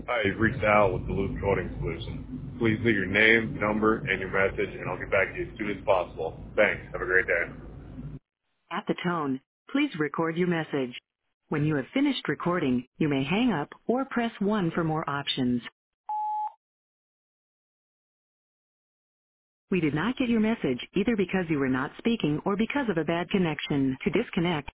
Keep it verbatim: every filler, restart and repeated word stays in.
Hi, you've reached Al with the Loop Coding Solution. Please leave your name, number, and your message, and I'll get back to you as soon as possible. Thanks. Have a great day. At the tone, please record your message. When you have finished recording, you may hang up or press one for more options. We did not get your message either because you were not speaking or because of a bad connection. To disconnect,